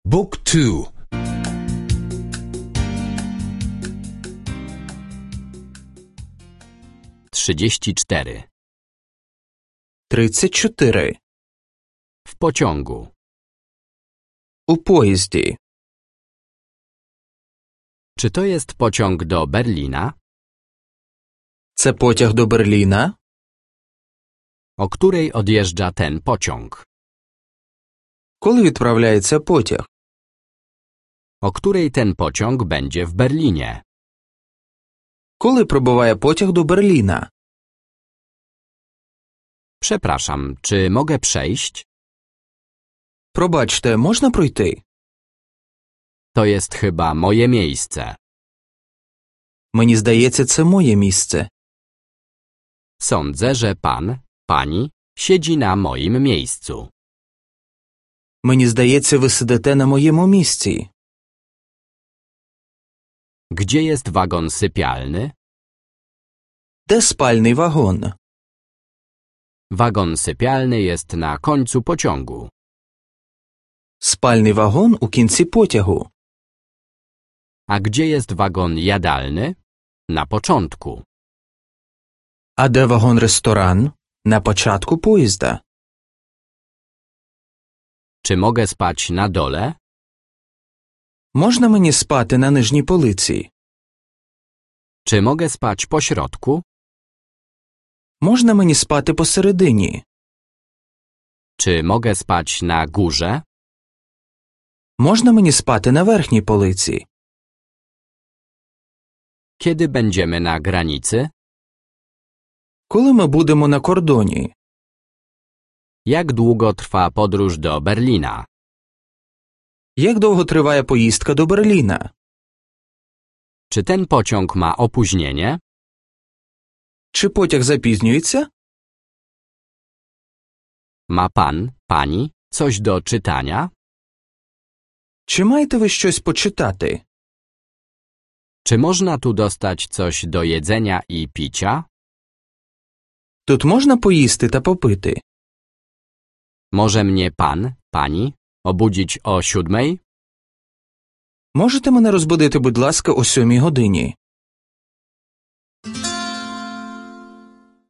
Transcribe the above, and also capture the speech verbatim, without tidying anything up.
Book two. trzydzieści cztery. Тридцять чотири. W pociągu. У поїзді. Czy to jest pociąg do Berlina? Це потяг до Берліна? O której odjeżdża ten pociąg? Коли відправляється потяг? O której ten pociąg będzie w Berlinie? Коли прибуває потяг до Берліна? Przepraszam, czy mogę przejść? Пробачте, можна пройти? To jest chyba moje miejsce. Мені здається, це моє місце. Sądzę, że pan, pani siedzi na moim miejscu. Мені здається, ви сидите на моєму місці. Gdzie jest wagon sypialny? Де спальний вагон? Wagon sypialny jest na końcu pociągu. Спальний вагон у кінці потягу. A gdzie jest wagon jadalny? Na początku. А де вагон-ресторан? На початку поїзда. Czy mogę spać na dole? Можна мені спати на нижній полиці? Czy mogę spać po środku? Можна мені спати посередині? Czy mogę spać na górze? Можна мені спати на верхній полиці? Kiedy będziemy na granicy? Коли ми будемо на кордоні? Jak długo trwa podróż do Berlina? Як довго триває поїздка до Берліна? Czy ten pociąg ma opóźnienie? Чи потяг запізнюється? Ma pan, pani coś do czytania? Чи маєте ви щось почитати? Czy można tu dostać coś do jedzenia i picia? Тут можна поїсти та попити? Może mnie pan, pani obudzić o siódmej? Можете мене розбудити, будь ласка, о сьомій годині?